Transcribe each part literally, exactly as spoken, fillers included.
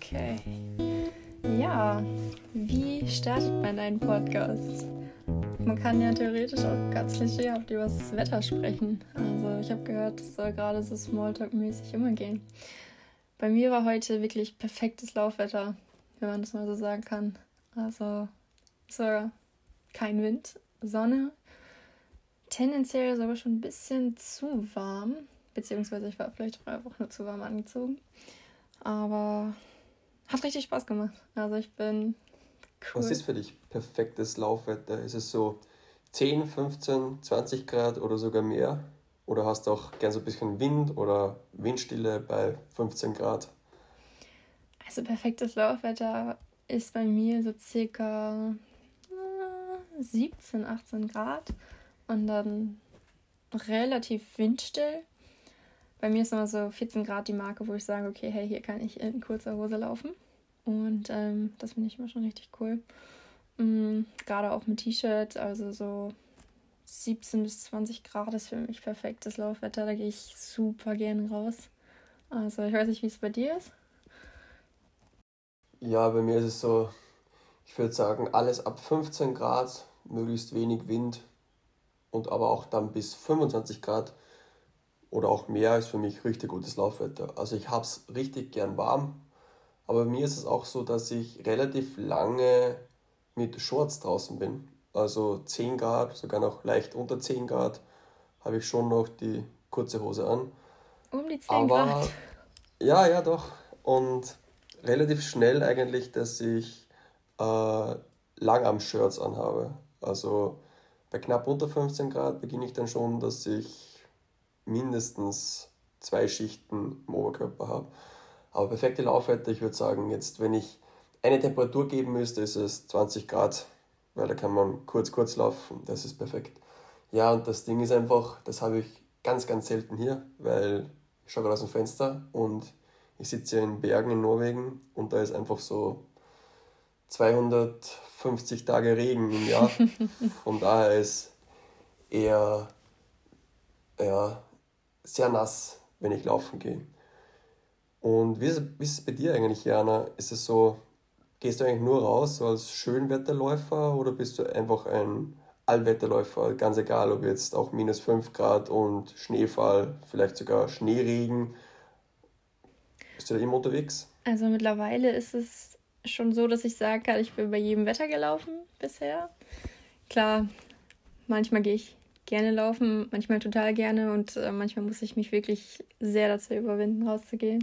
Okay. Ja, wie startet man einen Podcast? Man kann ja theoretisch auch ganz klischeehaft über das Wetter sprechen. Also ich habe gehört, das soll gerade so Smalltalk-mäßig immer gehen. Bei mir war heute wirklich perfektes Laufwetter, wenn man das mal so sagen kann. Also es war kein Wind, Sonne, tendenziell sogar schon ein bisschen zu warm. Beziehungsweise ich war vielleicht auch einfach nur zu warm angezogen. Aber hat richtig Spaß gemacht. Also ich bin cool. Was ist für dich perfektes Laufwetter? Ist es so zehn, fünfzehn, zwanzig Grad oder sogar mehr? Oder hast du auch gern so ein bisschen Wind oder Windstille bei fünfzehn Grad? Also perfektes Laufwetter ist bei mir so circa äh, siebzehn, achtzehn Grad und dann relativ windstill. Bei mir ist immer so vierzehn Grad die Marke, wo ich sage, okay, hey, hier kann ich in kurzer Hose laufen. Und ähm, das finde ich immer schon richtig cool. Mhm, gerade auch mit T-Shirt, also so siebzehn bis zwanzig Grad ist für mich perfektes Laufwetter. Da gehe ich super gern raus. Also ich weiß nicht, wie es bei dir ist. Ja, bei mir ist es so, ich würde sagen, alles ab fünfzehn Grad, möglichst wenig Wind und aber auch dann bis fünfundzwanzig Grad oder auch mehr ist für mich richtig gutes Laufwetter. Also ich habe es richtig gern warm, aber bei mir ist es auch so, dass ich relativ lange mit Shorts draußen bin. Also zehn Grad, sogar noch leicht unter zehn Grad, habe ich schon noch die kurze Hose an. Um die zehn Grad. Aber ja, ja doch. Und relativ schnell eigentlich, dass ich äh, Langarm-Shirts anhabe. Also bei knapp unter fünfzehn Grad beginne ich dann schon, dass ich mindestens zwei Schichten im Oberkörper habe. Aber perfekte Laufwetter, ich würde sagen, jetzt, wenn ich eine Temperatur geben müsste, ist es zwanzig Grad, weil da kann man kurz, kurz laufen, das ist perfekt. Ja, und das Ding ist einfach, das habe ich ganz, ganz selten hier, weil ich schaue gerade aus dem Fenster und ich sitze ja in Bergen in Norwegen und da ist einfach so zweihundertfünfzig Tage Regen im Jahr. Von daher ist eher ja, sehr nass, wenn ich laufen gehe. Und wie ist, wie ist es bei dir eigentlich, Jana? Ist es so, gehst du eigentlich nur raus so als Schönwetterläufer oder bist du einfach ein Allwetterläufer? Ganz egal, ob jetzt auch minus fünf Grad und Schneefall, vielleicht sogar Schneeregen. Bist du da immer unterwegs? Also mittlerweile ist es schon so, dass ich sagen kann, ich bin bei jedem Wetter gelaufen bisher. Klar, manchmal gehe ich gerne laufen, manchmal total gerne und äh, manchmal muss ich mich wirklich sehr dazu überwinden, rauszugehen.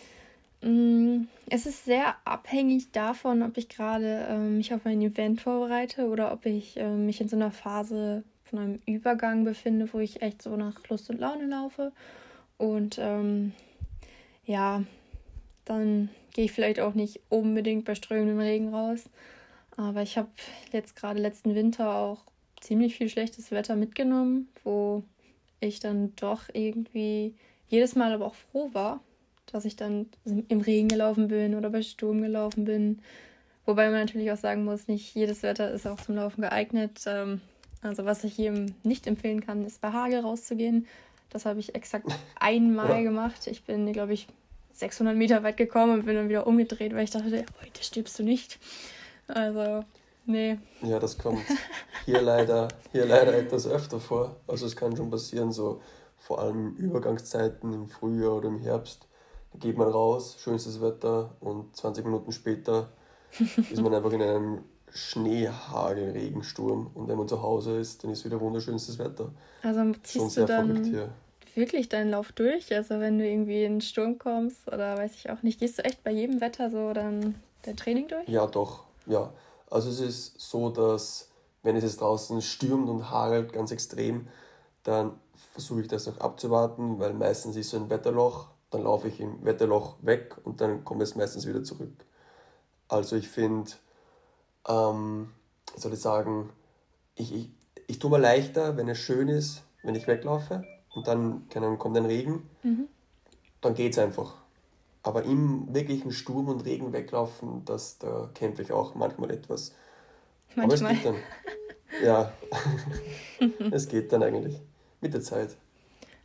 Mm, Es ist sehr abhängig davon, ob ich gerade ähm, mich auf ein Event vorbereite oder ob ich ähm, mich in so einer Phase von einem Übergang befinde, wo ich echt so nach Lust und Laune laufe. Und ähm, ja, dann gehe ich vielleicht auch nicht unbedingt bei strömendem Regen raus. Aber ich habe jetzt gerade letzten Winter auch ziemlich viel schlechtes Wetter mitgenommen, wo ich dann doch irgendwie jedes Mal aber auch froh war, dass ich dann im Regen gelaufen bin oder bei Sturm gelaufen bin. Wobei man natürlich auch sagen muss, nicht jedes Wetter ist auch zum Laufen geeignet. Ähm, Also was ich jedem nicht empfehlen kann, ist bei Hagel rauszugehen. Das habe ich exakt einmal Ja, gemacht. Ich bin, glaube ich, sechshundert Meter weit gekommen und bin dann wieder umgedreht, weil ich dachte, heute stirbst du nicht. Also, nee. ja, das kommt hier leider, hier leider etwas öfter vor. Also es kann schon passieren, so vor allem in Übergangszeiten im Frühjahr oder im Herbst. Da geht man raus, schönstes Wetter und zwanzig Minuten später ist man einfach in einem Schneehagel-Regensturm. Und wenn man zu Hause ist, dann ist wieder wunderschönstes Wetter. Also Schon ziehst du sehr verrückt dann hier. wirklich deinen Lauf durch? Also wenn du irgendwie in den Sturm kommst oder weiß ich auch nicht, gehst du echt bei jedem Wetter so dann dein Training durch? Ja, doch, ja. Also es ist so, dass wenn es jetzt draußen stürmt und hagelt ganz extrem, dann versuche ich das noch abzuwarten, weil meistens ist so ein Wetterloch, dann laufe ich im Wetterloch weg und dann kommt es meistens wieder zurück. Also ich finde, ähm, wie soll ich sagen, ich, ich, ich tue mir leichter, wenn es schön ist, wenn ich weglaufe und dann keine Ahnung, kommt ein Regen, Mhm. dann geht es einfach. Aber im wirklichen Sturm und Regen weglaufen, das, da kämpfe ich auch manchmal etwas. Aber es Manchmal. geht dann. Ja, es geht dann eigentlich mit der Zeit.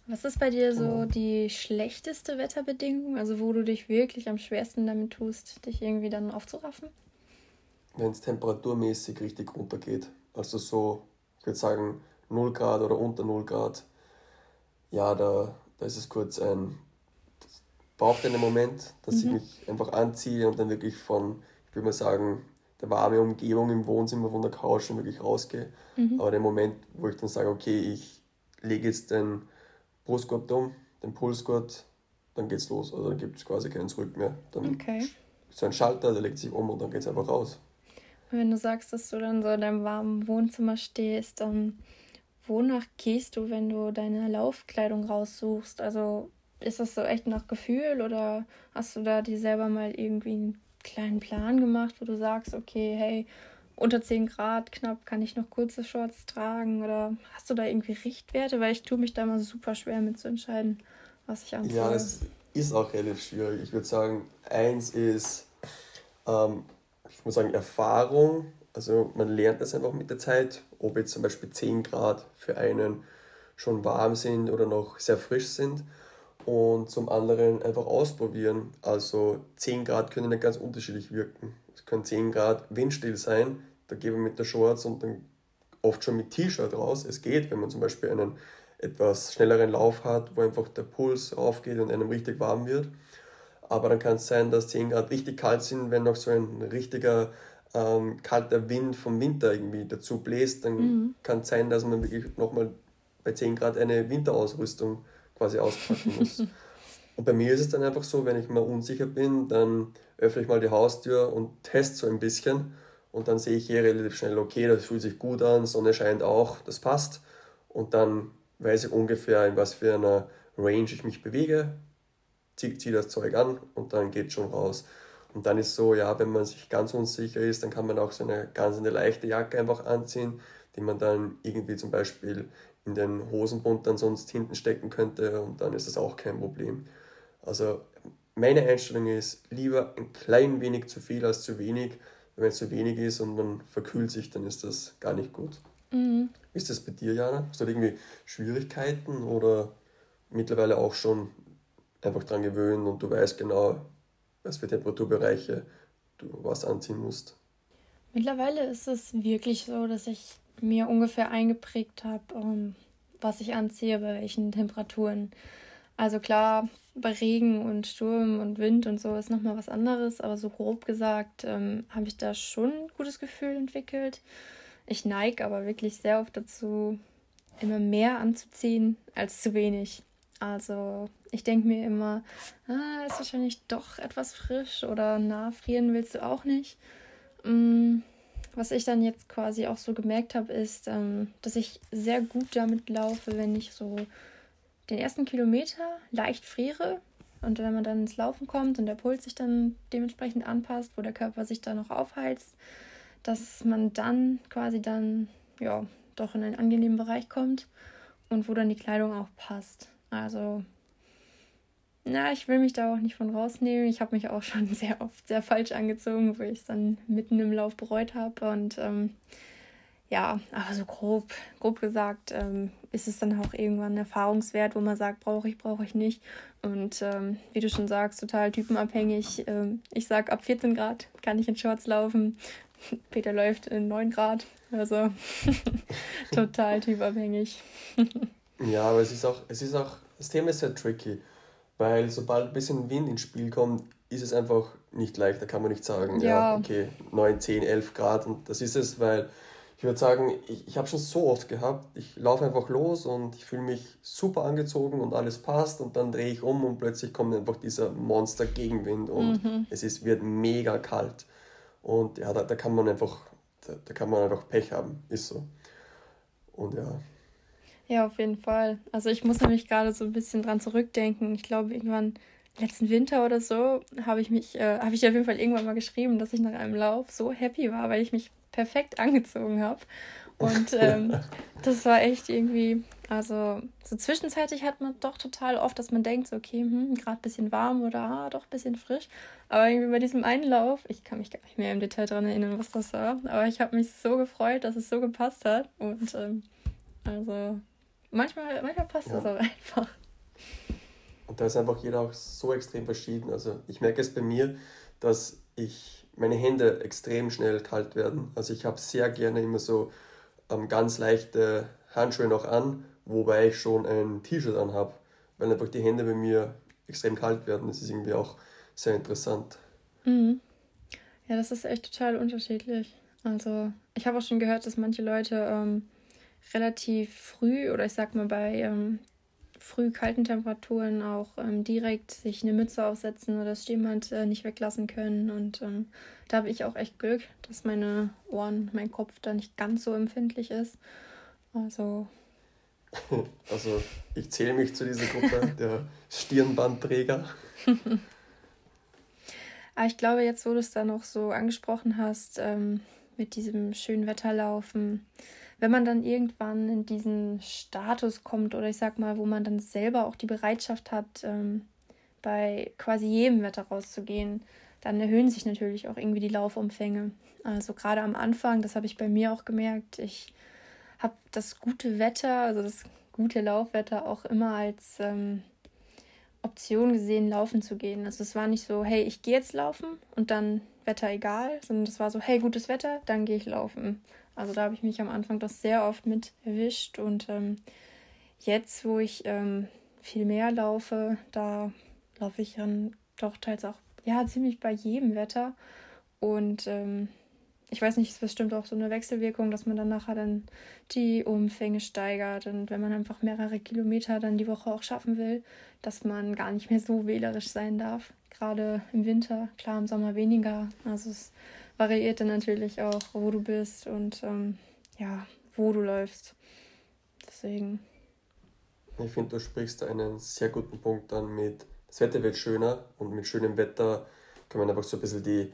Was ist bei dir so Genau. die schlechteste Wetterbedingung? Also wo du dich wirklich am schwersten damit tust, dich irgendwie dann aufzuraffen? Wenn es temperaturmäßig richtig runtergeht, also so, ich würde sagen, null Grad oder unter null Grad, ja, da, da ist es kurz ein, braucht einen Moment, dass ich Mhm. mich einfach anziehe und dann wirklich von, ich würde mal sagen, der warme Umgebung im Wohnzimmer von der Couch schon wirklich rausgehe. Mhm. Aber der Moment, wo ich dann sage, okay, ich lege jetzt den Brustgurt um, den Pulsgurt, dann geht's los. Also dann gibt es quasi keinen Zurück mehr. Dann Okay. so ein Schalter, der legt sich um und dann geht's einfach raus. Und wenn du sagst, dass du dann so in deinem warmen Wohnzimmer stehst, dann wonach gehst du, wenn du deine Laufkleidung raussuchst? Also ist das so echt nach Gefühl oder hast du da dir selber mal irgendwie einen kleinen Plan gemacht, wo du sagst, okay, hey, unter zehn Grad knapp kann ich noch kurze Shorts tragen oder hast du da irgendwie Richtwerte? Weil ich tue mich da mal super schwer mit zu entscheiden, was ich Ja, anziehe. das ist auch relativ schwierig. Ich würde sagen, eins ist, ähm, ich muss sagen, Erfahrung. Also man lernt das einfach mit der Zeit, ob jetzt zum Beispiel zehn Grad für einen schon warm sind oder noch sehr frisch sind. Und zum anderen einfach ausprobieren. Also zehn Grad können ja ganz unterschiedlich wirken. Es können zehn Grad windstill sein, da gehen wir mit der Shorts und dann oft schon mit T-Shirt raus. Es geht, wenn man zum Beispiel einen etwas schnelleren Lauf hat, wo einfach der Puls raufgeht und einem richtig warm wird. Aber dann kann es sein, dass zehn Grad richtig kalt sind, wenn noch so ein richtiger ähm, kalter Wind vom Winter irgendwie dazu bläst, dann Mhm. kann es sein, dass man wirklich nochmal bei zehn Grad eine Winterausrüstung quasi auspacken muss. Und bei mir ist es dann einfach so, wenn ich mal unsicher bin, dann öffne ich mal die Haustür und teste so ein bisschen und dann sehe ich hier relativ schnell, okay, das fühlt sich gut an, Sonne scheint auch, das passt. Und dann weiß ich ungefähr, in was für einer Range ich mich bewege, ziehe zieh das Zeug an und dann geht schon raus. Und dann ist so, ja, wenn man sich ganz unsicher ist, dann kann man auch so eine ganz eine leichte Jacke einfach anziehen, die man dann irgendwie zum Beispiel in den Hosenbund dann sonst hinten stecken könnte und dann ist das auch kein Problem. Also meine Einstellung ist lieber ein klein wenig zu viel als zu wenig. Wenn es zu wenig ist und man verkühlt sich, dann ist das gar nicht gut. Mhm. Wie ist das bei dir, Jana? Hast du da irgendwie Schwierigkeiten oder mittlerweile auch schon einfach dran gewöhnt und du weißt genau, was für Temperaturbereiche du was anziehen musst? Mittlerweile ist es wirklich so, dass ich mir ungefähr eingeprägt habe, ähm, was ich anziehe, bei welchen Temperaturen. Also klar, bei Regen und Sturm und Wind und so ist nochmal was anderes, aber so grob gesagt ähm, habe ich da schon ein gutes Gefühl entwickelt. Ich neige aber wirklich sehr oft dazu, immer mehr anzuziehen als zu wenig. Also ich denke mir immer, ah, ist wahrscheinlich doch etwas frisch oder na, frieren willst du auch nicht. Mm, Was ich dann jetzt quasi auch so gemerkt habe, ist, ähm, dass ich sehr gut damit laufe, wenn ich so den ersten Kilometer leicht friere und wenn man dann ins Laufen kommt und der Puls sich dann dementsprechend anpasst, wo der Körper sich dann noch aufheizt, dass man dann quasi dann, ja, doch in einen angenehmen Bereich kommt und wo dann die Kleidung auch passt. Also, na, ich will mich da auch nicht von rausnehmen. Ich habe mich auch schon sehr oft sehr falsch angezogen, wo ich es dann mitten im Lauf bereut habe. Und ähm, ja, aber so grob, grob gesagt, ähm, ist es dann auch irgendwann ein Erfahrungswert, wo man sagt, brauche ich, brauche ich nicht. Und ähm, wie du schon sagst, total typenabhängig. Ähm, ich sag, ab vierzehn Grad kann ich in Shorts laufen. Peter läuft in neun Grad. Also total typabhängig. Ja, aber es ist auch, es ist auch, das Thema ist sehr tricky, weil sobald ein bisschen Wind ins Spiel kommt, ist es einfach nicht leicht. Da kann man nicht sagen, ja, Ja, okay, neun, zehn, elf Grad und das ist es, weil ich würde sagen, ich, ich habe schon so oft gehabt, ich laufe einfach los und ich fühle mich super angezogen und alles passt und dann drehe ich um und plötzlich kommt einfach dieser Monster-Gegenwind und mhm. es ist, wird mega kalt. Und ja, da, da kann man einfach, da, da kann man einfach Pech haben, ist so. Und ja, Ja, auf jeden Fall. Also ich muss nämlich gerade so ein bisschen dran zurückdenken. Ich glaube, irgendwann letzten Winter oder so habe ich mich, äh, habe ich auf jeden Fall irgendwann mal geschrieben, dass ich nach einem Lauf so happy war, weil ich mich perfekt angezogen habe. Und ähm, ja, das war echt irgendwie, also so zwischenzeitlich hat man doch total oft, dass man denkt, so, okay, hm, gerade ein bisschen warm oder ah, doch ein bisschen frisch. Aber irgendwie bei diesem einen Lauf, ich kann mich gar nicht mehr im Detail daran erinnern, was das war, aber ich habe mich so gefreut, dass es so gepasst hat. Und ähm, also manchmal, manchmal passt das ja. auch einfach. da ist einfach jeder auch so extrem verschieden. Also ich merke es bei mir, dass ich meine Hände extrem schnell kalt werden. Also ich habe sehr gerne immer so ähm, ganz leichte Handschuhe noch an, wobei ich schon ein T-Shirt anhabe, weil einfach die Hände bei mir extrem kalt werden. Das ist irgendwie auch sehr interessant. Mhm. Ja, das ist echt total unterschiedlich. Also, ich habe auch schon gehört, dass manche Leute ähm, relativ früh oder ich sag mal bei ähm, früh kalten Temperaturen auch ähm, direkt sich eine Mütze aufsetzen oder das Stirnband äh, nicht weglassen können. Und ähm, da habe ich auch echt Glück, dass meine Ohren, mein Kopf da nicht ganz so empfindlich ist. Also, Also ich zähle mich zu dieser Gruppe der Stirnbandträger. aber ich glaube, jetzt, wo du es da noch so angesprochen hast, ähm, mit diesem schönen Wetterlaufen, wenn man dann irgendwann in diesen Status kommt oder ich sag mal, wo man dann selber auch die Bereitschaft hat, ähm, bei quasi jedem Wetter rauszugehen, dann erhöhen sich natürlich auch irgendwie die Laufumfänge. Also gerade am Anfang, das habe ich bei mir auch gemerkt, ich habe das gute Wetter, also das gute Laufwetter auch immer als ähm, Option gesehen, laufen zu gehen. Also es war nicht so, hey, ich gehe jetzt laufen und dann Wetter egal, sondern das war so, hey, gutes Wetter, dann gehe ich laufen. Also da habe ich mich am Anfang das sehr oft mit erwischt und ähm, jetzt, wo ich ähm, viel mehr laufe, da laufe ich dann doch teils auch ja ziemlich bei jedem Wetter und ähm, ich weiß nicht, es ist bestimmt auch so eine Wechselwirkung, dass man dann nachher dann die Umfänge steigert und wenn man einfach mehrere Kilometer dann die Woche auch schaffen will, dass man gar nicht mehr so wählerisch sein darf. Gerade im Winter, klar im Sommer weniger. Also es variiert dann natürlich auch, wo du bist und ähm, ja, wo du läufst. Deswegen. Ich finde, du sprichst da einen sehr guten Punkt an mit, das Wetter wird schöner und mit schönem Wetter kann man einfach so ein bisschen die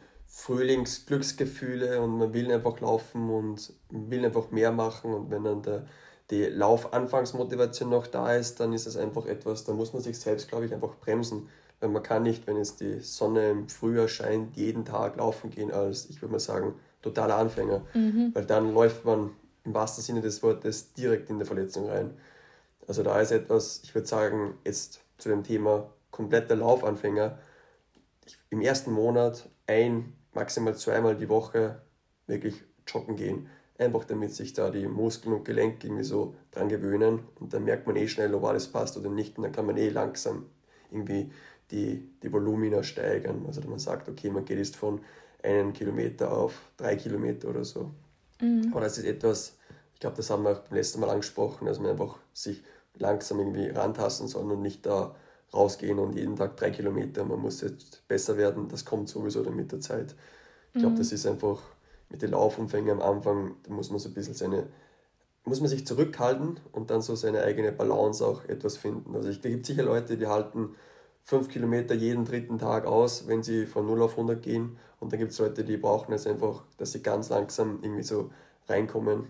Frühlingsglücksgefühle und man will einfach laufen und man will einfach mehr machen und wenn dann der, die Laufanfangsmotivation noch da ist, dann ist es einfach etwas, da muss man sich selbst, glaube ich, einfach bremsen. Weil man kann nicht, wenn jetzt die Sonne im Frühjahr scheint, jeden Tag laufen gehen als, ich würde mal sagen, totaler Anfänger. Mhm. Weil dann läuft man im wahrsten Sinne des Wortes direkt in der Verletzung rein. Also da ist etwas, ich würde sagen, jetzt zu dem Thema kompletter Laufanfänger, ich, im ersten Monat ein, maximal zweimal die Woche wirklich joggen gehen. Einfach damit sich da die Muskeln und Gelenke irgendwie so dran gewöhnen und dann merkt man eh schnell, ob alles passt oder nicht und dann kann man eh langsam irgendwie die, die Volumina steigern. Also man sagt, okay, man geht jetzt von einem Kilometer auf drei Kilometer oder so. Mhm. Aber das ist etwas, ich glaube, das haben wir auch beim letzten Mal angesprochen, dass man einfach sich langsam irgendwie rantasten soll und nicht da rausgehen und jeden Tag drei Kilometer, man muss jetzt besser werden, das kommt sowieso dann mit der Zeit. Ich glaube, das Mhm. ist einfach mit den Laufumfängen am Anfang, da muss man so ein bisschen seine, muss man sich zurückhalten und dann so seine eigene Balance auch etwas finden. Also ich, da gibt sicher Leute, die halten fünf Kilometer jeden dritten Tag aus, wenn sie von null auf hundert gehen und dann gibt es Leute, die brauchen es einfach, dass sie ganz langsam irgendwie so reinkommen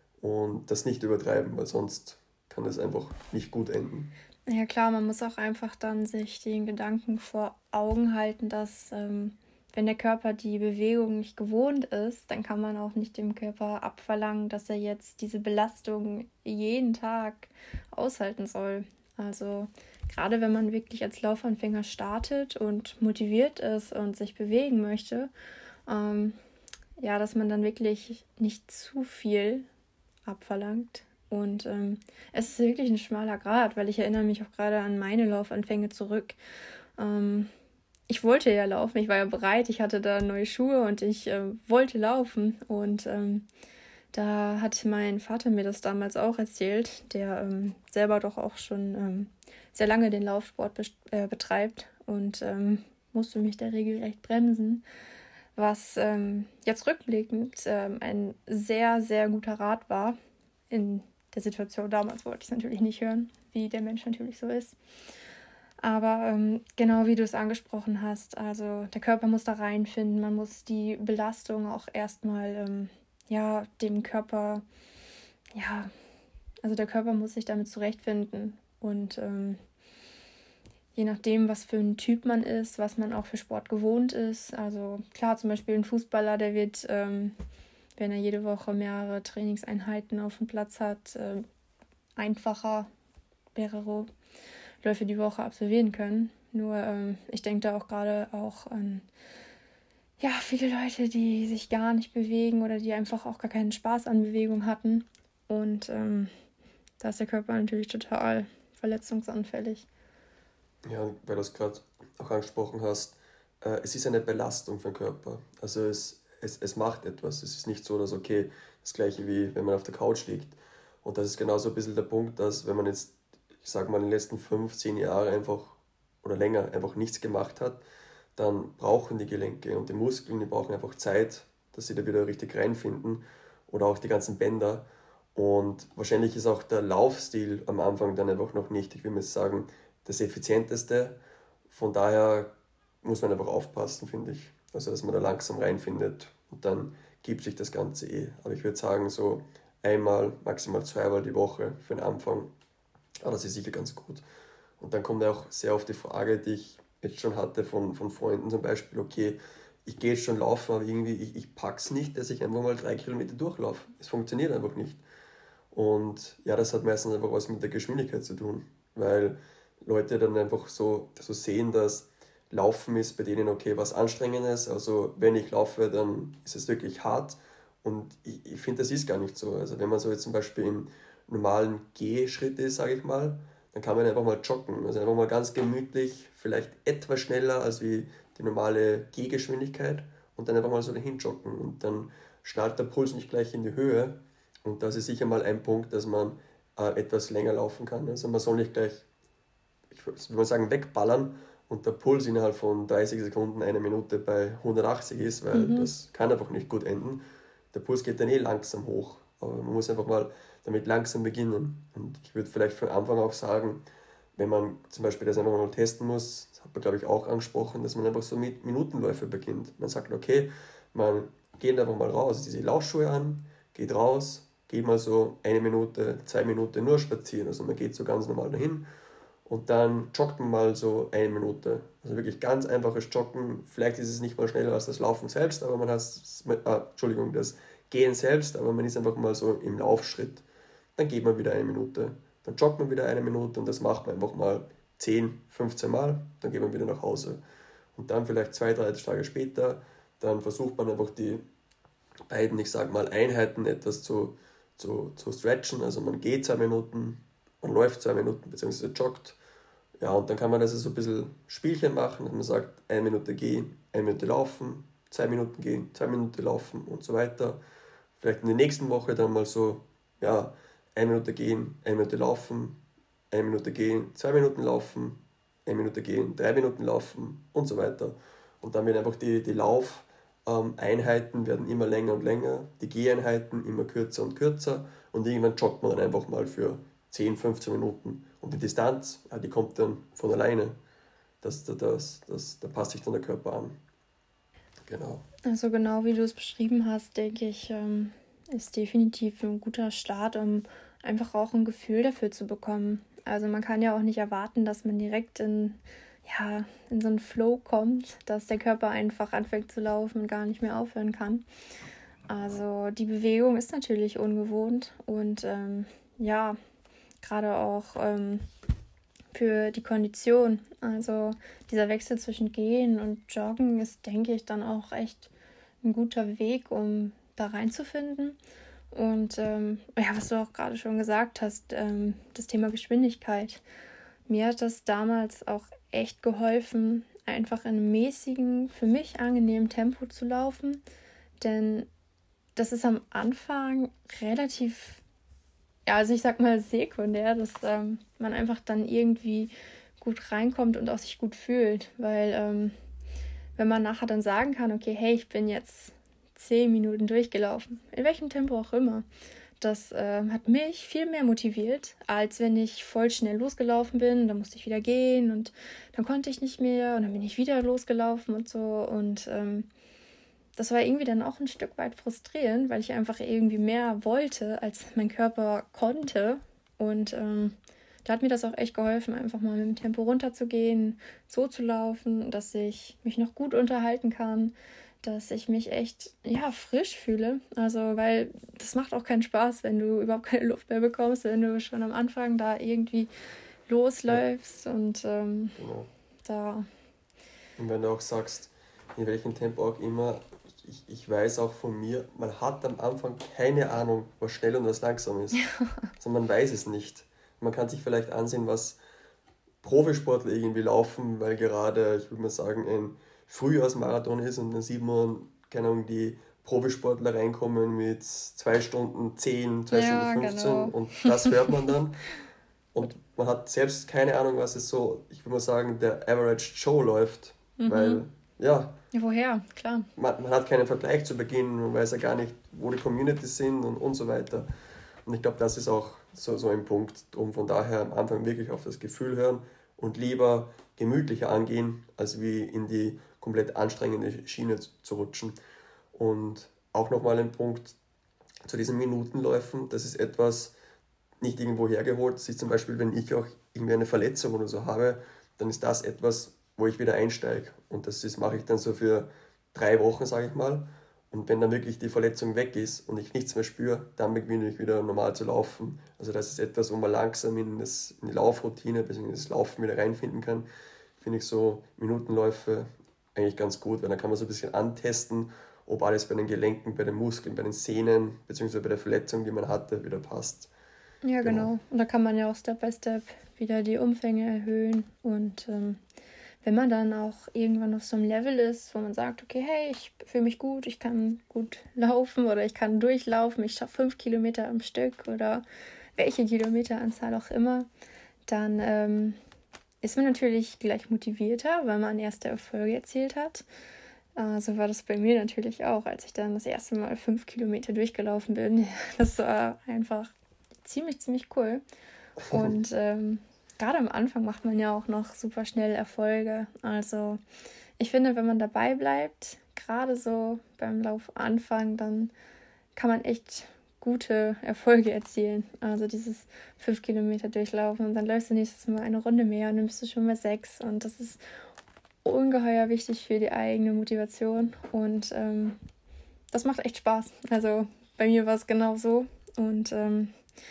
und das nicht übertreiben, weil sonst kann das einfach nicht gut enden. Ja klar, man muss auch einfach dann sich den Gedanken vor Augen halten, dass ähm, wenn der Körper die Bewegung nicht gewohnt ist, dann kann man auch nicht dem Körper abverlangen, dass er jetzt diese Belastung jeden Tag aushalten soll. Also gerade wenn man wirklich als Laufanfänger startet und motiviert ist und sich bewegen möchte, ähm, ja, dass man dann wirklich nicht zu viel abverlangt. Und ähm, es ist wirklich ein schmaler Grat, weil ich erinnere mich auch gerade an meine Laufanfänge zurück. Ähm, ich wollte ja laufen, ich war ja bereit, ich hatte da neue Schuhe und ich äh, wollte laufen. Und ähm, da hat mein Vater mir das damals auch erzählt, der ähm, selber doch auch schon ähm, sehr lange den Laufsport be äh, betreibt und ähm, musste mich da regelrecht bremsen, was ähm, jetzt rückblickend ähm, ein sehr, sehr guter Rat war. In der Situation damals wollte ich es natürlich nicht hören, wie der Mensch natürlich so ist. Aber ähm, genau wie du es angesprochen hast, also der Körper muss da reinfinden, man muss die Belastung auch erstmal ähm, ja, dem Körper, ja, also der Körper muss sich damit zurechtfinden und ähm, je nachdem, was für ein Typ man ist, was man auch für Sport gewohnt ist. Also klar, zum Beispiel ein Fußballer, der wird, ähm, wenn er jede Woche mehrere Trainingseinheiten auf dem Platz hat, äh, einfacher, mehrere Läufe die Woche absolvieren können. Nur ähm, ich denke da auch gerade auch an ja, viele Leute, die sich gar nicht bewegen oder die einfach auch gar keinen Spaß an Bewegung hatten. Und ähm, da ist der Körper natürlich total verletzungsanfällig. Ja, weil du es gerade auch angesprochen hast, äh, es ist eine Belastung für den Körper. Also es, es, es macht etwas. Es ist nicht so, dass okay, das gleiche wie wenn man auf der Couch liegt. Und das ist genauso ein bisschen der Punkt, dass wenn man jetzt, ich sage mal, in den letzten fünf, zehn Jahren einfach oder länger einfach nichts gemacht hat, dann brauchen die Gelenke und die Muskeln, die brauchen einfach Zeit, dass sie da wieder richtig reinfinden oder auch die ganzen Bänder. Und wahrscheinlich ist auch der Laufstil am Anfang dann einfach noch nicht, ich will mal sagen, das effizienteste. Von daher muss man einfach aufpassen, finde ich. Also, dass man da langsam reinfindet und dann gibt sich das Ganze eh. Aber ich würde sagen, so einmal, maximal zweimal die Woche für den Anfang, aber das ist sicher ganz gut. Und dann kommt auch sehr oft die Frage, die ich jetzt schon hatte von, von Freunden zum Beispiel, okay, ich gehe jetzt schon laufen, aber irgendwie, ich, ich pack's nicht, dass ich einfach mal drei Kilometer durchlaufe. Es funktioniert einfach nicht. Und ja, das hat meistens einfach was mit der Geschwindigkeit zu tun, weil Leute dann einfach so, so sehen, dass Laufen ist bei denen okay was Anstrengendes. Also wenn ich laufe, dann ist es wirklich hart. Und ich, ich finde, das ist gar nicht so. Also wenn man so jetzt zum Beispiel im normalen Gehschritt ist, sage ich mal, dann kann man einfach mal joggen. Also einfach mal ganz gemütlich, vielleicht etwas schneller als wie die normale Gehgeschwindigkeit und dann einfach mal so dahin joggen. Und dann schnallt der Puls nicht gleich in die Höhe. Und das ist sicher mal ein Punkt, dass man äh, etwas länger laufen kann. Also man soll nicht gleich, ich würde mal sagen, wegballern und der Puls innerhalb von dreißig Sekunden, eine Minute bei hundertachtzig ist, weil Mhm. das kann einfach nicht gut enden. Der Puls geht dann eh langsam hoch, aber man muss einfach mal damit langsam beginnen. Und ich würde vielleicht von Anfang auch sagen, wenn man zum Beispiel das einfach mal testen muss, das hat man glaube ich auch angesprochen, dass man einfach so mit Minutenläufe beginnt. Man sagt, okay, man geht einfach mal raus, diese Laufschuhe an, geht raus, geht mal so eine Minute, zwei Minuten nur spazieren. Also man geht so ganz normal dahin und dann joggt man mal so eine Minute. Also wirklich ganz einfaches Joggen. Vielleicht ist es nicht mal schneller als das Laufen selbst, aber man hat, äh, Entschuldigung, das Gehen selbst, aber man ist einfach mal so im Laufschritt. Dann geht man wieder eine Minute. Dann joggt man wieder eine Minute und das macht man einfach mal zehn, fünfzehn Mal. Dann geht man wieder nach Hause. Und dann vielleicht zwei, drei Tage später, dann versucht man einfach die beiden, ich sage mal, Einheiten etwas zu, zu, zu stretchen. Also man geht zwei Minuten, man läuft zwei Minuten bzw. joggt. Ja, und dann kann man also so ein bisschen Spielchen machen, dass man sagt, eine Minute gehen, eine Minute laufen, zwei Minuten gehen, zwei Minuten laufen und so weiter. Vielleicht in der nächsten Woche dann mal so, ja, eine Minute gehen, eine Minute laufen, eine Minute gehen, zwei Minuten laufen, eine Minute gehen, drei Minuten laufen und so weiter. Und dann werden einfach die, die Laufeinheiten werden immer länger und länger, die Geheinheiten immer kürzer und kürzer und irgendwann joggt man dann einfach mal für zehn, fünfzehn Minuten. Und die Distanz, ja, die kommt dann von alleine. Das, das, das, das, da passt sich dann der Körper an. Genau. Also genau wie du es beschrieben hast, denke ich, ähm, ist definitiv ein guter Start, um einfach auch ein Gefühl dafür zu bekommen. Also man kann ja auch nicht erwarten, dass man direkt in, ja, in so einen Flow kommt, dass der Körper einfach anfängt zu laufen und gar nicht mehr aufhören kann. Also die Bewegung ist natürlich ungewohnt und ähm, ja, gerade auch ähm, für die Kondition. Also dieser Wechsel zwischen Gehen und Joggen ist, denke ich, dann auch echt ein guter Weg, um da reinzufinden. Und ähm, ja, was du auch gerade schon gesagt hast, ähm, das Thema Geschwindigkeit. Mir hat das damals auch echt geholfen, einfach in einem mäßigen, für mich angenehmen Tempo zu laufen. Denn das ist am Anfang relativ, ja, also ich sag mal sekundär, dass ähm, man einfach dann irgendwie gut reinkommt und auch sich gut fühlt. Weil ähm, wenn man nachher dann sagen kann, okay, hey, ich bin jetzt zehn Minuten durchgelaufen, in welchem Tempo auch immer, das äh, hat mich viel mehr motiviert, als wenn ich voll schnell losgelaufen bin. Dann musste ich wieder gehen und dann konnte ich nicht mehr und dann bin ich wieder losgelaufen und so. Und ähm, das war irgendwie dann auch ein Stück weit frustrierend, weil ich einfach irgendwie mehr wollte, als mein Körper konnte. Und ähm, da hat mir das auch echt geholfen, einfach mal mit dem Tempo runterzugehen, so zu laufen, dass ich mich noch gut unterhalten kann, dass ich mich echt, ja, frisch fühle. Also, weil das macht auch keinen Spaß, wenn du überhaupt keine Luft mehr bekommst, wenn du schon am Anfang da irgendwie losläufst. Ja. Und ähm, genau. da... Und wenn du auch sagst, in welchem Tempo auch immer, ich, ich weiß auch von mir, man hat am Anfang keine Ahnung, was schnell und was langsam ist. Also man weiß es nicht. Man kann sich vielleicht ansehen, was Profisportler irgendwie laufen, weil gerade, ich würde mal sagen, ein Frühjahrsmarathon ist und dann sieht man, keine Ahnung, die Profisportler reinkommen mit zwei Stunden zehn, zwei ja, Stunden fünfzehn genau. Und das hört man dann. Und man hat selbst keine Ahnung, was es so, ich würde mal sagen, der Average Joe läuft, mhm. weil, ja. Ja, woher? Klar. Man, man hat keinen Vergleich zu Beginn, man weiß ja gar nicht, wo die Communities sind und, und so weiter. Und ich glaube, das ist auch so, so ein Punkt, um von daher am Anfang wirklich auf das Gefühl hören und lieber gemütlicher angehen, als wie in die komplett anstrengende Schiene zu rutschen. Und auch nochmal ein Punkt zu diesen Minutenläufen, das ist etwas nicht irgendwo hergeholt. Das ist zum Beispiel, wenn ich auch irgendwie eine Verletzung oder so habe, dann ist das etwas, wo ich wieder einsteige. Und das ist, mache ich dann so für drei Wochen, sage ich mal. Und wenn dann wirklich die Verletzung weg ist und ich nichts mehr spüre, dann beginne ich wieder normal zu laufen. Also das ist etwas, wo man langsam in, das, in die Laufroutine bzw. das Laufen wieder reinfinden kann. Finde ich so Minutenläufe eigentlich ganz gut, weil dann kann man so ein bisschen antesten, ob alles bei den Gelenken, bei den Muskeln, bei den Sehnen bzw. bei der Verletzung, die man hatte, wieder passt. Ja, genau. genau. Und da kann man ja auch Step by Step wieder die Umfänge erhöhen. Und ähm, wenn man dann auch irgendwann auf so einem Level ist, wo man sagt, okay, hey, ich fühle mich gut, ich kann gut laufen oder ich kann durchlaufen, ich schaffe fünf Kilometer am Stück oder welche Kilometeranzahl auch immer, dann ähm, ist man natürlich gleich motivierter, weil man erste Erfolge erzielt hat. Äh, so war das bei mir natürlich auch, als ich dann das erste Mal fünf Kilometer durchgelaufen bin. Das war einfach ziemlich, ziemlich cool. Und ähm, gerade am Anfang macht man ja auch noch super schnell Erfolge. Also ich finde, wenn man dabei bleibt, gerade so beim Laufanfang, dann kann man echt gute Erfolge erzielen. Also dieses fünf Kilometer durchlaufen und dann läufst du nächstes Mal eine Runde mehr und dann bist du schon bei sechs. Und das ist ungeheuer wichtig für die eigene Motivation. Und ähm, das macht echt Spaß. Also bei mir war es genau so. Und ähm,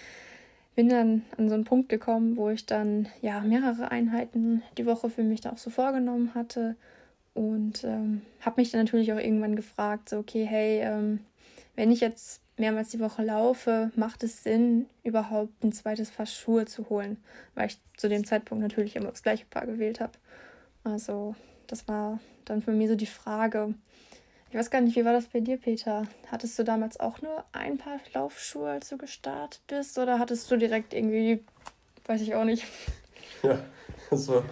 bin dann an so einen Punkt gekommen, wo ich dann ja mehrere Einheiten die Woche für mich da auch so vorgenommen hatte und ähm, habe mich dann natürlich auch irgendwann gefragt, so okay, hey, ähm, wenn ich jetzt mehrmals die Woche laufe, macht es Sinn, überhaupt ein zweites Paar Schuhe zu holen, weil ich zu dem Zeitpunkt natürlich immer das gleiche Paar gewählt habe. Also das war dann für mich so die Frage. Ich weiß gar nicht, wie war das bei dir, Peter? Hattest du damals auch nur ein Paar Laufschuhe, als du gestartet bist? Oder hattest du direkt irgendwie, weiß ich auch nicht. Ja, also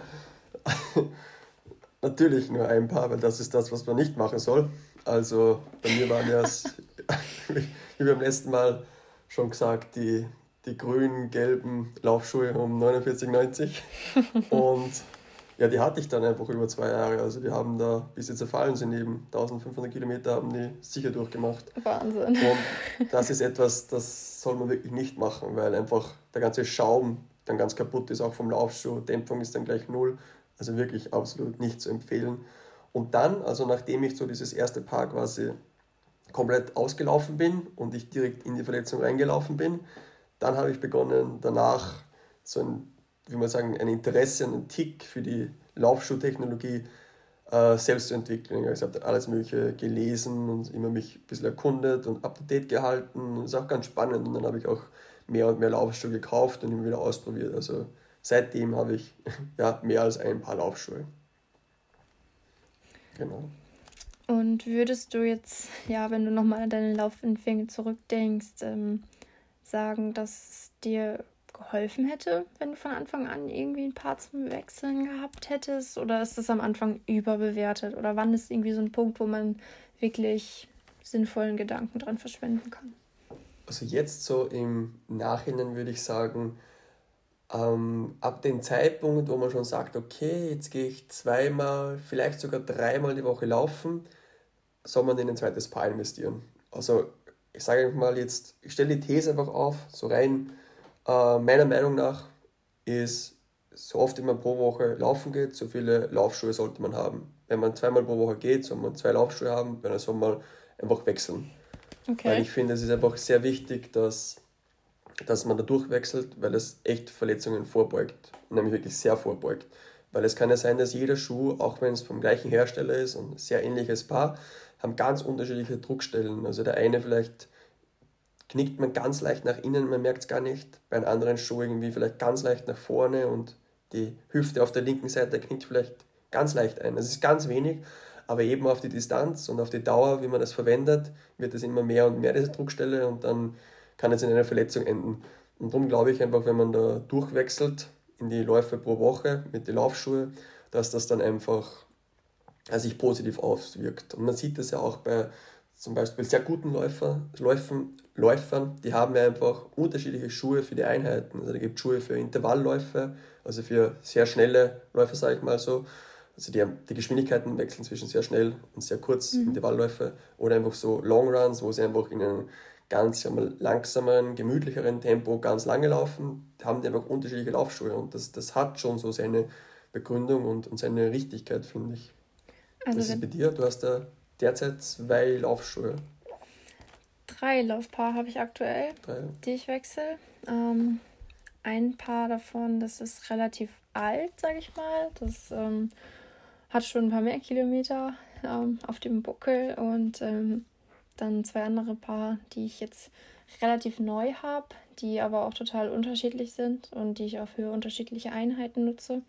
natürlich nur ein Paar, weil das ist das, was man nicht machen soll. Also bei mir waren das, wie beim letzten Mal schon gesagt, die, die grünen, gelben Laufschuhe um neunundvierzig neunzig. Und ja, die hatte ich dann einfach über zwei Jahre. Also die haben da, bis sie zerfallen sind, eben eintausendfünfhundert Kilometer haben die sicher durchgemacht. Wahnsinn. Und das ist etwas, das soll man wirklich nicht machen, weil einfach der ganze Schaum dann ganz kaputt ist, auch vom Laufschuh. Dämpfung ist dann gleich null. Also wirklich absolut nicht zu empfehlen. Und dann, also nachdem ich so dieses erste Paar quasi komplett ausgelaufen bin und ich direkt in die Verletzung reingelaufen bin, dann habe ich begonnen, danach so ein, wie man sagen, ein Interesse, einen Tick für die Laufschuhtechnologie äh, selbst zu entwickeln. Ich habe alles Mögliche gelesen und immer mich ein bisschen erkundet und up to date gehalten. Das ist auch ganz spannend. Und dann habe ich auch mehr und mehr Laufschuhe gekauft und immer wieder ausprobiert. Also seitdem habe ich ja mehr als ein Paar Laufschuhe. Genau. Und würdest du jetzt, ja, wenn du nochmal an deine Laufanfänge zurückdenkst, ähm, sagen, dass es dir geholfen hätte, wenn du von Anfang an irgendwie ein Paar zum Wechseln gehabt hättest? Oder ist das am Anfang überbewertet? Oder wann ist irgendwie so ein Punkt, wo man wirklich sinnvollen Gedanken dran verschwenden kann? Also jetzt so im Nachhinein würde ich sagen, ähm, ab dem Zeitpunkt, wo man schon sagt, okay, jetzt gehe ich zweimal, vielleicht sogar dreimal die Woche laufen, soll man in ein zweites Paar investieren. Also ich sage einfach mal jetzt, ich stelle die These einfach auf, so rein äh, meiner Meinung nach ist, so oft wie man pro Woche laufen geht, so viele Laufschuhe sollte man haben. Wenn man zweimal pro Woche geht, soll man zwei Laufschuhe haben, wenn er soll man einfach wechseln. Okay. Weil ich finde, es ist einfach sehr wichtig, dass dass man da durchwechselt, weil es echt Verletzungen vorbeugt, nämlich wirklich sehr vorbeugt. Weil es kann ja sein, dass jeder Schuh, auch wenn es vom gleichen Hersteller ist und ein sehr ähnliches Paar, haben ganz unterschiedliche Druckstellen. Also der eine vielleicht knickt man ganz leicht nach innen, man merkt es gar nicht. Bei einem anderen Schuh irgendwie vielleicht ganz leicht nach vorne und die Hüfte auf der linken Seite knickt vielleicht ganz leicht ein. Das ist ganz wenig, aber eben auf die Distanz und auf die Dauer, wie man das verwendet, wird es immer mehr und mehr, diese Druckstelle, und dann kann es in einer Verletzung enden. Und darum glaube ich einfach, wenn man da durchwechselt in die Läufe pro Woche mit den Laufschuhen, dass das dann einfach also sich positiv auswirkt. Und man sieht das ja auch bei zum Beispiel sehr guten Läufer, Läufen, Läufern, die haben ja einfach unterschiedliche Schuhe für die Einheiten. Also da gibt es Schuhe für Intervallläufe, also für sehr schnelle Läufer, sage ich mal so. Also die, die Geschwindigkeiten wechseln zwischen sehr schnell und sehr kurz, mhm. Intervallläufe, oder einfach so Long Runs, wo sie einfach in einem ganz langsameren, gemütlicheren Tempo ganz lange laufen. Da haben die einfach unterschiedliche Laufschuhe, und das, das hat schon so seine Begründung und, und seine Richtigkeit, finde ich. Also was ist bei dir? Du hast da derzeit zwei Laufschuhe. Drei Laufpaare habe ich aktuell, Drei. die ich wechsle. Ähm, ein Paar davon, das ist relativ alt, sage ich mal. Das ähm, hat schon ein paar mehr Kilometer ähm, auf dem Buckel. Und ähm, dann zwei andere Paar, die ich jetzt relativ neu habe, die aber auch total unterschiedlich sind und die ich auch für unterschiedliche Einheiten nutze.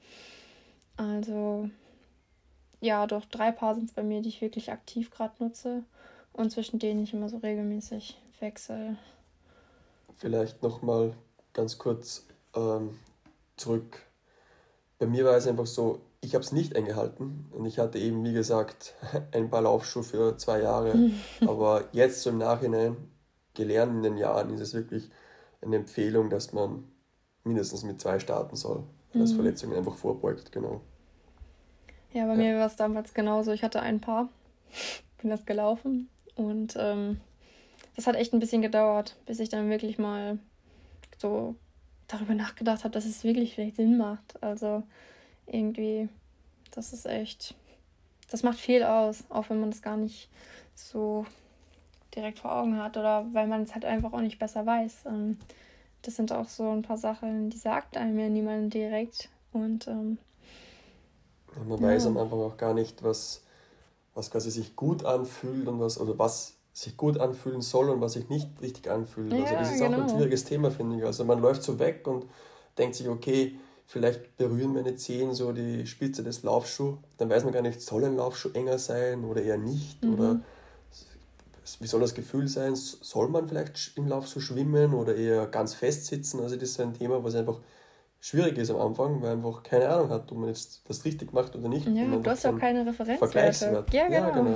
Also ja, doch drei Paar sind es bei mir, die ich wirklich aktiv gerade nutze und zwischen denen ich immer so regelmäßig wechsle. Vielleicht nochmal ganz kurz ähm, zurück. Bei mir war es einfach so, ich habe es nicht eingehalten und ich hatte eben, wie gesagt, ein paar Laufschuhe für zwei Jahre. Aber jetzt so im Nachhinein, gelernt in den Jahren, ist es wirklich eine Empfehlung, dass man mindestens mit zwei starten soll, weil das Verletzungen einfach vorbeugt, genau. Ja, bei ja. mir war es damals genauso. Ich hatte ein Paar, bin das gelaufen und ähm, das hat echt ein bisschen gedauert, bis ich dann wirklich mal so darüber nachgedacht habe, dass es wirklich vielleicht Sinn macht. Also irgendwie, das ist echt, das macht viel aus, auch wenn man das gar nicht so direkt vor Augen hat oder weil man es halt einfach auch nicht besser weiß. Ähm, das sind auch so ein paar Sachen, die sagt einem ja niemand direkt und ähm, ja, man weiß ja. am Anfang auch gar nicht, was, was quasi sich gut anfühlt und was, oder was sich gut anfühlen soll und was sich nicht richtig anfühlt. Ja, also das ist genau. auch ein schwieriges Thema, finde ich. Also man läuft so weg und denkt sich, okay, vielleicht berühren meine Zehen so die Spitze des Laufschuhs. Dann weiß man gar nicht, soll ein Laufschuh enger sein oder eher nicht? Mhm. Oder wie soll das Gefühl sein? Soll man vielleicht im Laufschuh schwimmen oder eher ganz fest sitzen? Also das ist so ein Thema, was einfach schwierig ist am Anfang, weil man einfach keine Ahnung hat, ob man jetzt das richtig macht oder nicht. Ja, du hast ja auch keine Referenzwerte. Ja, genau. Ja, genau.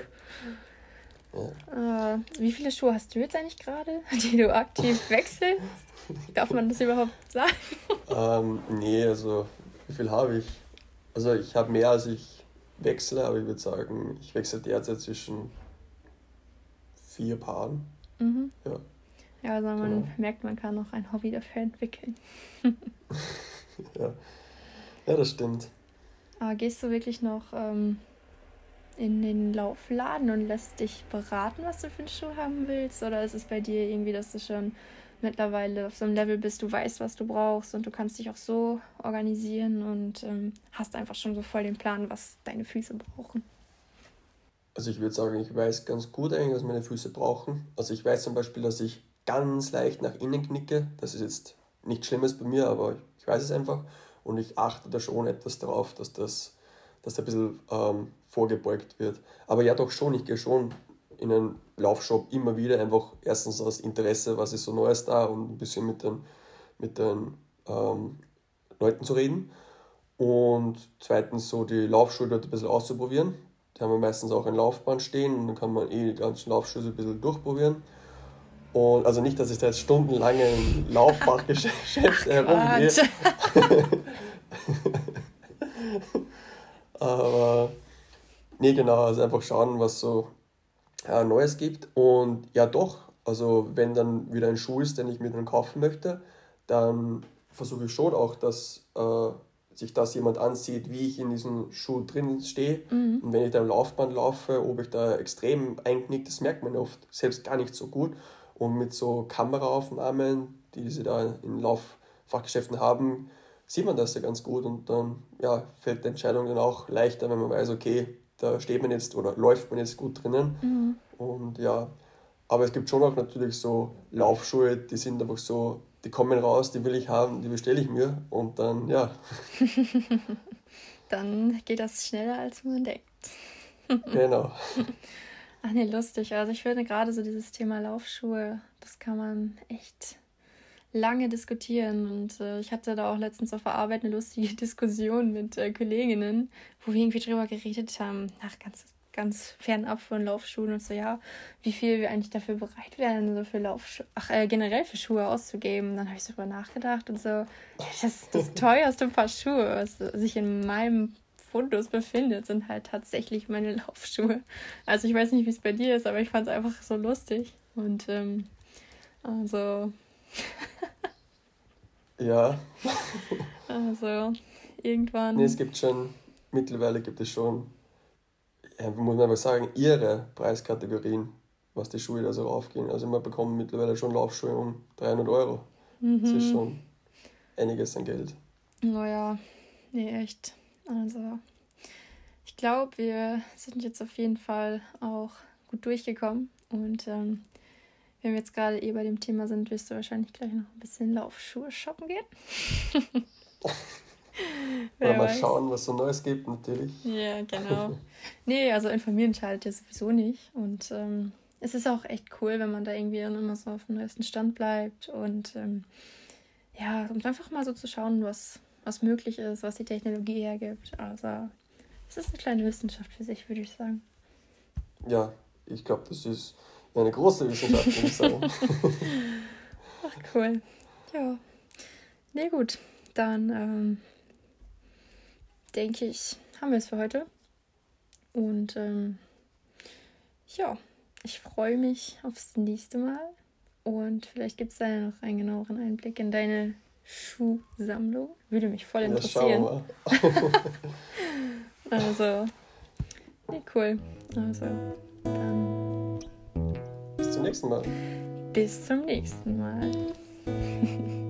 Ja. Ja. Uh, wie viele Schuhe hast du jetzt eigentlich gerade, die du aktiv wechselst? Darf man das überhaupt sagen? ähm, nee, also wie viel habe ich? Also ich habe mehr, als ich wechsle, aber ich würde sagen, ich wechsle derzeit zwischen vier Paaren. Mhm. Ja. Ja, also man genau. merkt, man kann noch ein Hobby dafür entwickeln. ja. ja, das stimmt. Aber gehst du wirklich noch ähm, in den Laufladen und lässt dich beraten, was du für einen Schuh haben willst? Oder ist es bei dir irgendwie, dass du schon mittlerweile auf so einem Level bist, du weißt, was du brauchst und du kannst dich auch so organisieren und ähm, hast einfach schon so voll den Plan, was deine Füße brauchen? Also ich würde sagen, ich weiß ganz gut eigentlich, was meine Füße brauchen. Also ich weiß zum Beispiel, dass ich ganz leicht nach innen knicke. Das ist jetzt nichts Schlimmes bei mir, aber ich weiß es einfach. Und ich achte da schon etwas darauf, dass das dass da ein bisschen ähm, vorgebeugt wird. Aber ja, doch schon, ich gehe schon in einen Laufshop immer wieder, einfach erstens aus Interesse, was ist so Neues da, und ein bisschen mit den, mit den ähm, Leuten zu reden. Und zweitens so die Laufschuhe dort ein bisschen auszuprobieren. Da haben wir meistens auch ein Laufband stehen und dann kann man eh die ganzen Laufschuhe ein bisschen durchprobieren. Und also nicht, dass ich da jetzt stundenlang im Laufbachgeschäft herumgehe. Aber nee, genau, also einfach schauen, was so äh, Neues gibt. Und ja doch, also wenn dann wieder ein Schuh ist, den ich mir dann kaufen möchte, dann versuche ich schon auch, dass äh, sich das jemand ansieht, wie ich in diesem Schuh drin stehe. Mhm. Und wenn ich da im Laufband laufe, ob ich da extrem einknick, das merkt man oft selbst gar nicht so gut. Und mit so Kameraaufnahmen, die sie da in Lauffachgeschäften haben, sieht man das ja ganz gut und dann ja, fällt die Entscheidung dann auch leichter, wenn man weiß, okay, da steht man jetzt oder läuft man jetzt gut drinnen. Mhm. Und ja, aber es gibt schon auch natürlich so Laufschuhe, die sind einfach so, die kommen raus, die will ich haben, die bestelle ich mir und dann, ja. Dann geht das schneller, als man denkt. Genau. Ach nee, lustig. Also ich finde gerade so dieses Thema Laufschuhe, das kann man echt lange diskutieren. Und äh, ich hatte da auch letztens auf der Arbeit eine lustige Diskussion mit äh, Kolleginnen, wo wir irgendwie drüber geredet haben, ach, ganz, ganz fernab von Laufschuhen und so, ja, wie viel wir eigentlich dafür bereit wären, so für Laufschuhe, ach, äh, generell für Schuhe auszugeben. Dann habe ich so drüber nachgedacht und so, das, das teuerste Paar Schuhe, was sich in meinem Fundus befindet, sind halt tatsächlich meine Laufschuhe. Also ich weiß nicht, wie es bei dir ist, aber ich fand es einfach so lustig. Und ähm, also... Ja. Also irgendwann... Nee, es gibt schon, mittlerweile gibt es schon, ja, muss man aber sagen, ihre Preiskategorien, was die Schuhe da so raufgehen. Also man bekommt mittlerweile schon Laufschuhe um dreihundert Euro. Mhm. Das ist schon einiges an Geld. Naja, nee, echt. Also ich glaube, wir sind jetzt auf jeden Fall auch gut durchgekommen. Und ähm, wenn wir jetzt gerade eh bei dem Thema sind, wirst du wahrscheinlich gleich noch ein bisschen Laufschuhe shoppen gehen. Wer mal weiß. Schauen, was so Neues gibt, natürlich. Ja, genau. Nee, also informieren schadet ja sowieso nicht. Und ähm, es ist auch echt cool, wenn man da irgendwie dann immer so auf dem neuesten Stand bleibt. Und ähm, ja, und einfach mal so zu schauen, was, was möglich ist, was die Technologie hergibt. Also es ist eine kleine Wissenschaft für sich, würde ich sagen. Ja, ich glaube, das ist eine große Wissenschaft, würde ich sagen. Ach, cool. Ja. Nee, gut. Dann ähm, denke ich, haben wir es für heute. Und ähm, ja, ich freue mich aufs nächste Mal. Und vielleicht gibt es da ja noch einen genaueren Einblick in deine Schuhsammlung. Würde mich voll interessieren. Ja, schauen wir mal. Also, nee, cool. Also, dann bis zum nächsten Mal. Bis zum nächsten Mal.